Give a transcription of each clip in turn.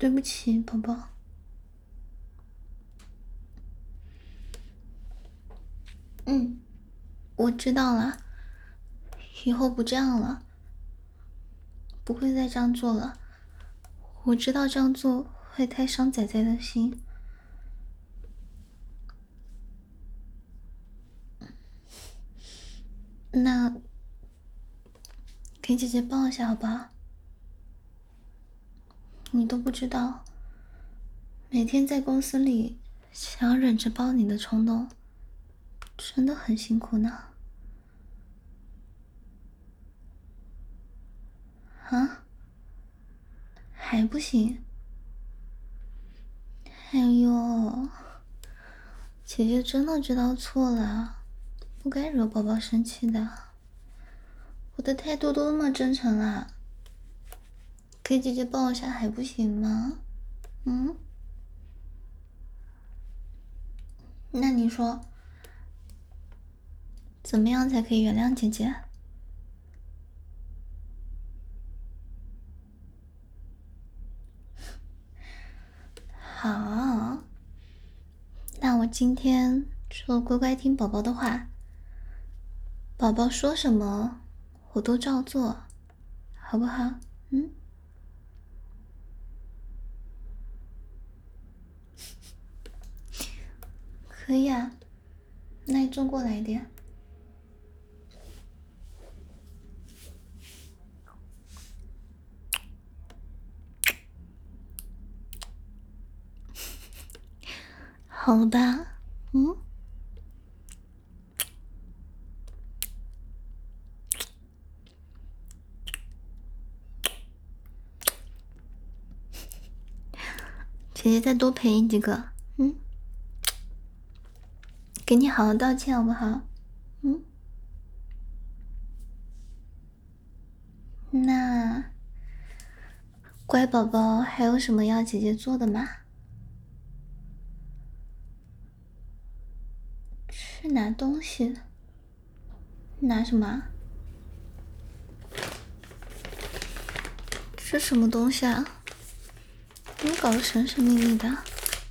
对不起，宝宝。我知道了，以后不这样了，不会再这样做了。我知道这样做会太伤仔仔的心。那给姐姐抱一下好不好？你都不知道，每天在公司里想要忍着抱你的冲动，真的很辛苦呢。啊？还不行？哎呦，姐姐真的知道错了，不该惹宝宝生气的。我的态度都那么真诚了，给姐姐抱一下还不行吗？那你说，怎么样才可以原谅姐姐？好，那我今天就乖乖听宝宝的话，宝宝说什么我都照做，好不好？可以啊，那你坐过来一点。好了吧？姐姐再多陪你几个，给你好好道歉好不好？那乖宝宝还有什么要姐姐做的吗？去拿东西。拿什么？这什么东西啊？你搞得神神秘秘的。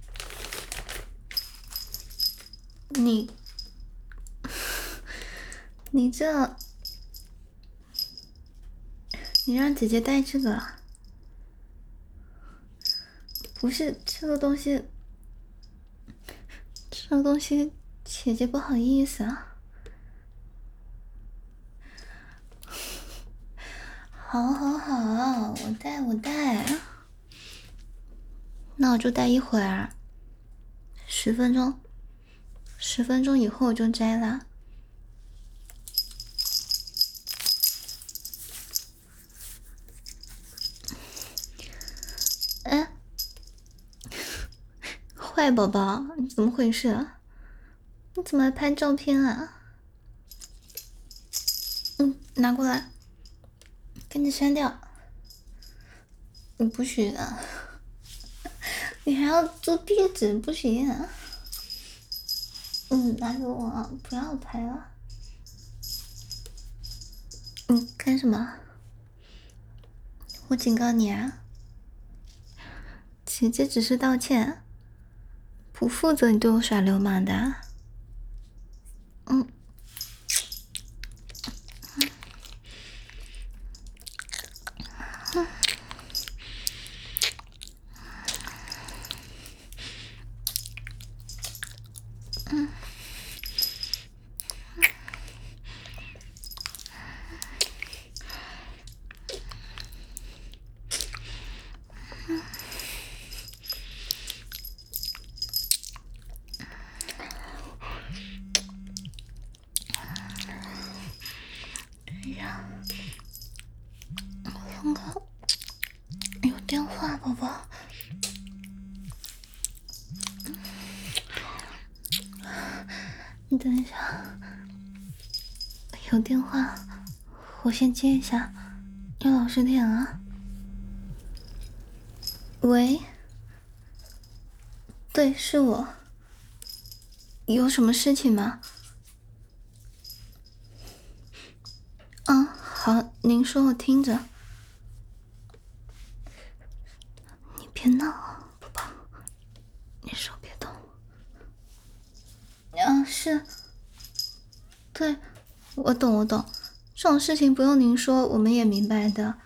你这，你让姐姐带这个？不是这个东西，姐姐不好意思啊。好，我带。那我就带一会儿，10分钟，10分钟以后我就摘了。哎，坏宝宝，你怎么回事啊？你怎么还拍照片啊？拿过来，给你删掉。你不许的，你还要做壁纸，不行啊。拿给我，不要拍了。干什么？我警告你啊，姐姐只是道歉，不负责你对我耍流氓的。刚刚有电话，宝宝。你等一下，有电话，我先接一下，你老实点啊。喂，对，是我。有什么事情吗？好，您说，我听着。你别闹我懂，这种事情不用您说，我们也明白的。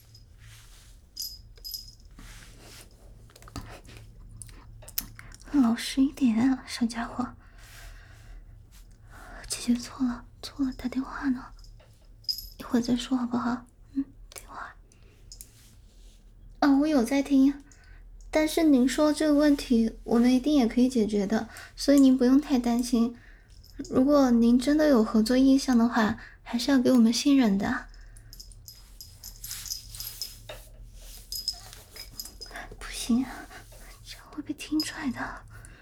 老实一点啊，小家伙。姐姐错了，打电话呢，一会儿再说好不好？电话。我有在听，但是您说这个问题，我们一定也可以解决的，所以您不用太担心。如果您真的有合作意向的话，还是要给我们信任的。不行，这样会被听出来的。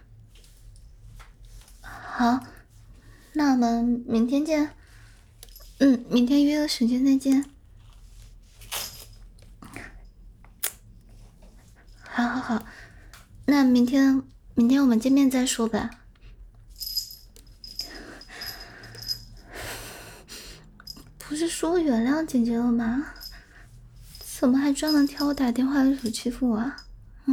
好，那我们明天见。明天约个时间再见。好，那明天我们见面再说吧。不是说原谅姐姐了吗？怎么还专门挑我打电话的时候欺负我啊？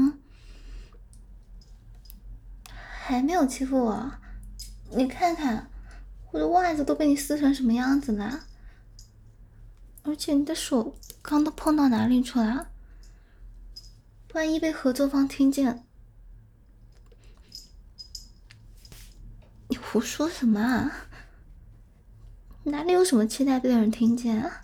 还没有欺负我？你看看，我的袜子都被你撕成什么样子了？而且你的手刚都碰到哪里去了？万一被合作方听见，你胡说什么啊？哪里有什么期待被人听见啊？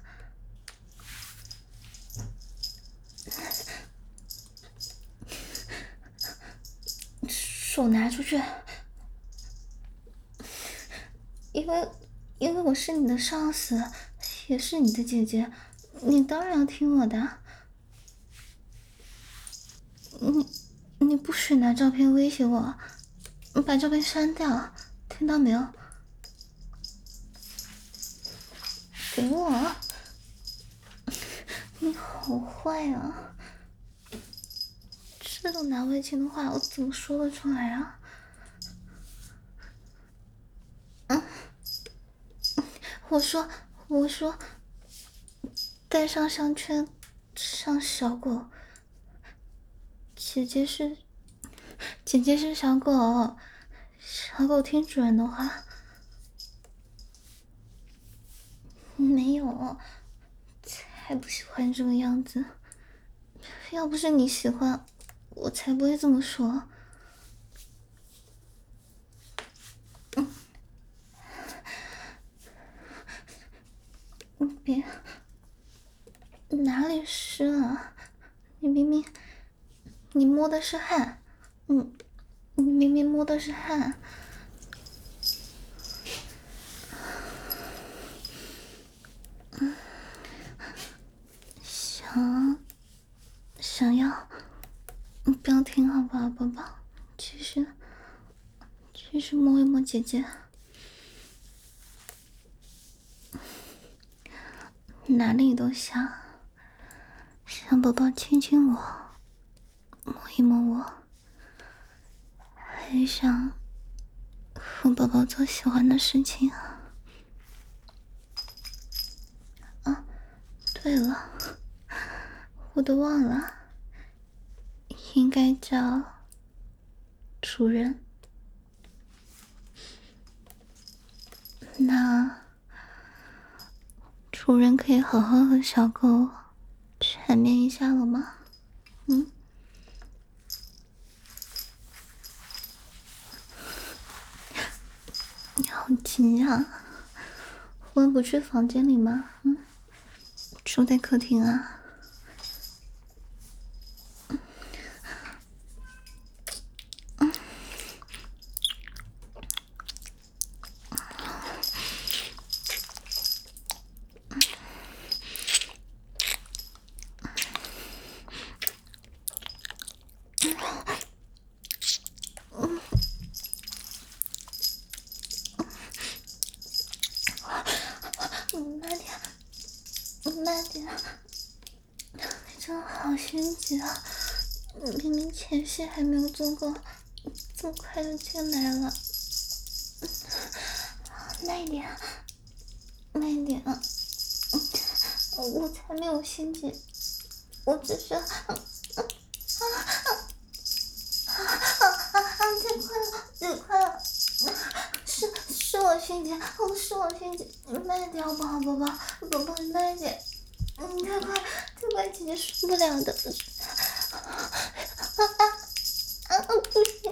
手拿出去，因为我是你的上司，也是你的姐姐，你当然要听我的。你不许拿照片威胁我，你把照片删掉，听到没有？给我！你好坏啊！这种难为情的话，我怎么说得出来啊？我说，带上项圈，上小狗。姐姐是小狗，小狗听主人的话。没有，才不喜欢这个样子。要不是你喜欢，我才不会这么说。别，哪里湿了？你明明，你摸的是汗，你明明摸的是汗。想要，你不要停好不好，宝宝？继续摸一摸姐姐。哪里都想宝宝亲亲我，摸一摸我，还想和宝宝做喜欢的事情啊！对了，我都忘了，应该叫主人。那主人可以好好和小狗缠绵一下了吗？你好急啊！我们不去房间里吗？住在客厅啊。慢点，你真的好心急啊！明明前戏还没有做够，这么快就进来了。慢一点，慢一点啊！我才没有心急，我只是太快了，是我心心姐，是我心姐，你慢点好不好，宝宝，宝宝你慢点，太快，姐姐受不了的，不行，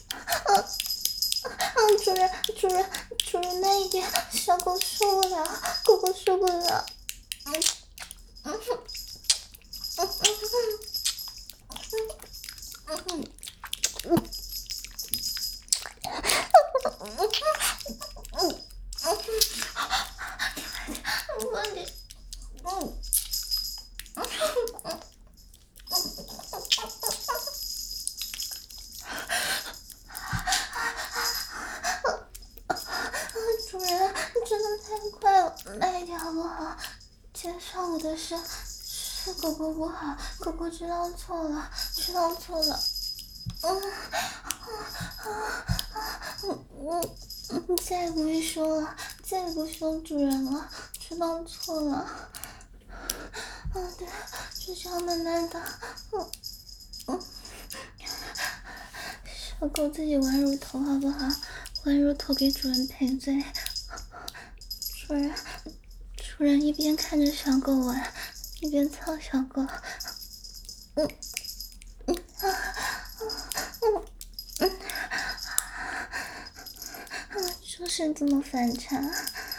主人慢一点，小狗受不了，狗狗受不了，慢点，主人真的太快了，慢一点好不好？今天上午的事是狗狗不好，狗狗知道错了。再也不会说了，再也不凶主人了，知道错了。对，就这样慢慢的，小狗自己玩乳头好不好？玩乳头给主人赔罪。主人一边看着小狗玩，一边操小狗。就是这么反常，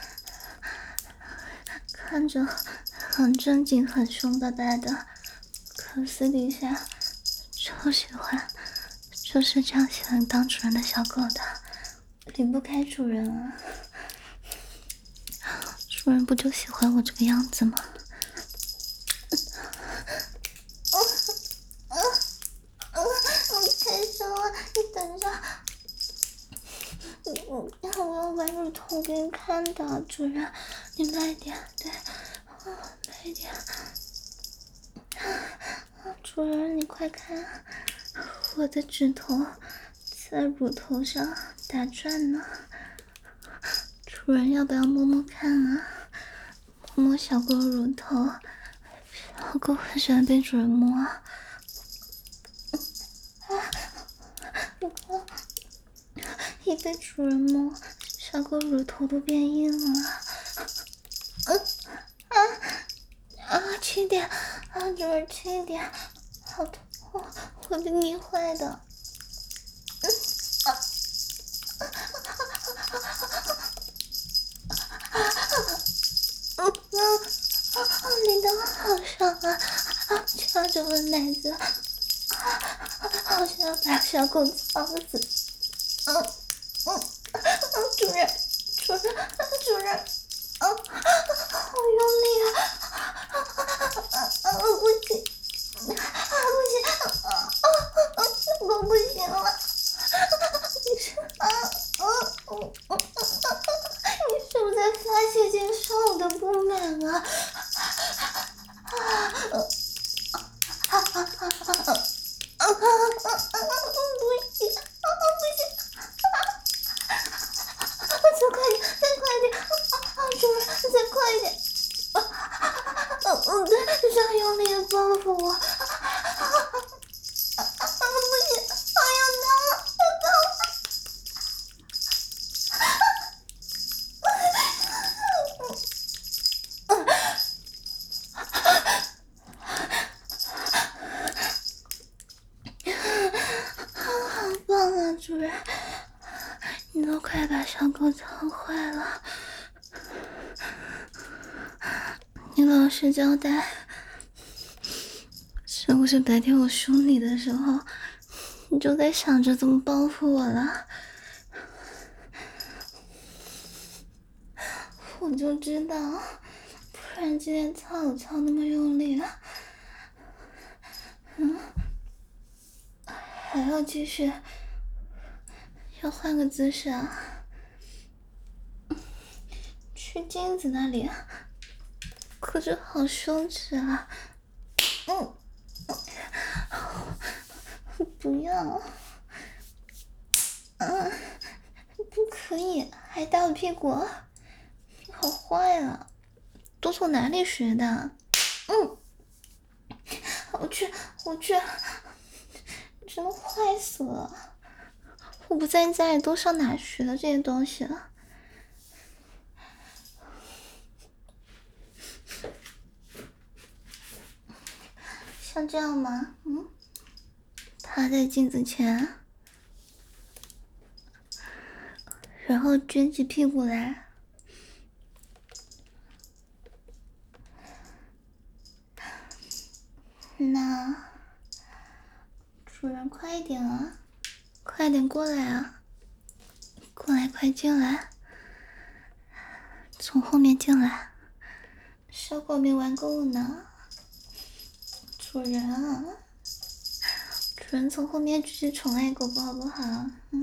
看着很正经很凶巴巴的，可私底下超喜欢，就是这样喜欢当主人的小狗的，离不开主人啊。主人不就喜欢我这个样子吗？太凶了，你等着。我要玩乳头给你看的，主人，你慢一点，对，慢一点。主人，你快看，我的指头在乳头上打转呢。主人要不要摸摸看啊？摸摸小狗乳头，小狗很喜欢被主人摸啊。一被主人摸，小狗乳头都变硬了。轻点，主人轻一点，好痛，会被捏坏的。你的好爽啊！掐着我奶子，好想要把小狗操死。主人，好用力啊！不行，小狗不行了，你是不是在发泄经受的不满啊？再快点，主人，再快一点！对，这样用力的报复我，不行，要疼了！好棒啊，主人！你都快把小狗操坏了，你老实交代，是不是白天我凶你的时候，你就在想着怎么报复我了？我就知道，不然今天操我操那么用力了，还要继续，要换个姿势啊！去镜子那里，可是好羞耻啊！不要，不可以，还打我屁股，你好坏啊！都从哪里学的？我去，真的坏死了！我不在家里都上哪学的这些东西了？ 像这样吗？趴在镜子前，然后撅起屁股来。那主人快一点啊，快点过来啊，过来，快进来，从后面进来，小狗没玩够呢。主人啊，主人从后面继续宠爱狗狗好不好？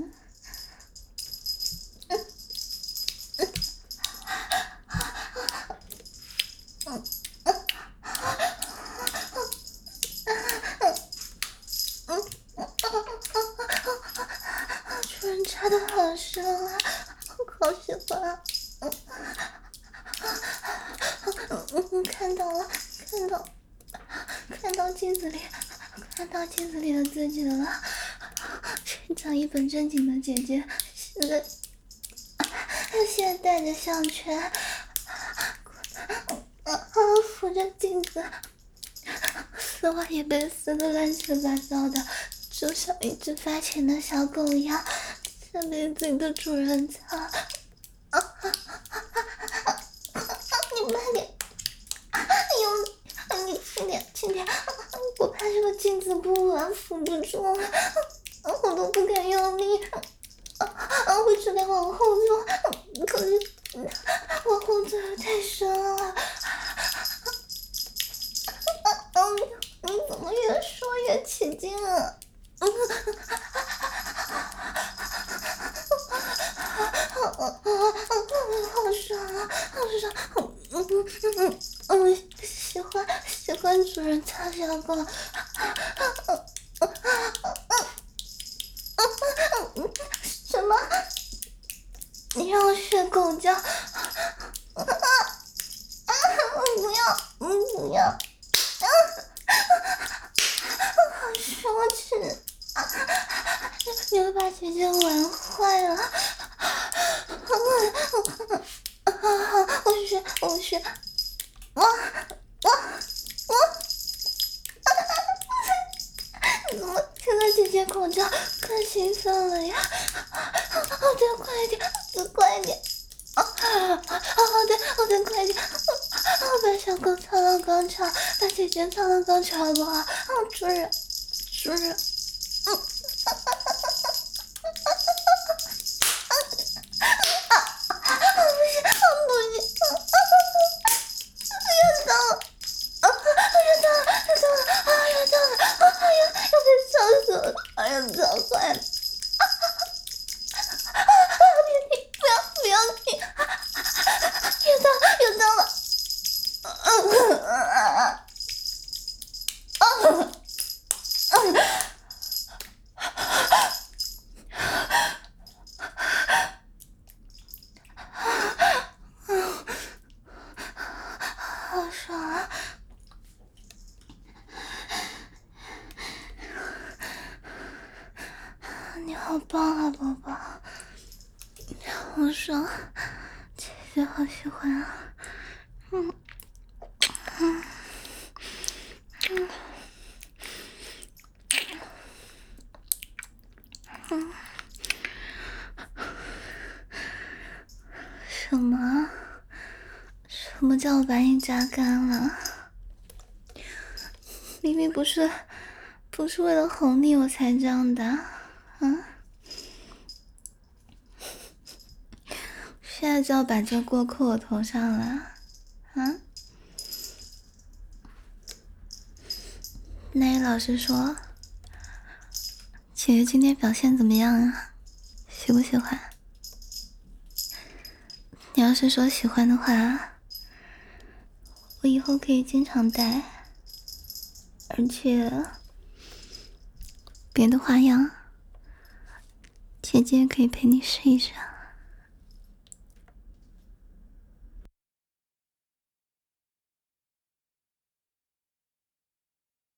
主人插的好深啊，我好喜欢啊。看到了，看到镜子里，看到镜子里的自己了。这张一本正经的姐姐，现在戴着项圈，扶着镜子，丝袜也被撕得乱七八糟的，就像一只发情的小狗一样，想被自己的主人擦。你慢点，你轻点，我怕这个镜子不稳，扶不住了，我都不敢用力，我只能往后坐，可是往后坐的太深了。你怎么越说越起劲啊？好爽啊，好爽！喜欢主人擦小狗。什么？你让我学狗叫？不要！好羞耻！你会把姐姐玩坏了。我学，怎么现在姐姐口罩更兴奋了呀？再快一点！再快一点！再快一点！把小狗操到高潮，把姐姐操到高潮好不好？主人，不行！又到了！要被笑死了！操坏了！不要停！又到了！好爽啊！你好棒啊，宝宝！好爽，姐姐好喜欢啊！什么叫我把你榨干了？明明不是为了哄你我才这样的，现在就要把这锅扣我头上了，那老师说，姐姐今天表现怎么样啊？喜不喜欢？你要是说喜欢的话，我以后可以经常戴，而且别的花样，姐姐可以陪你试一试啊。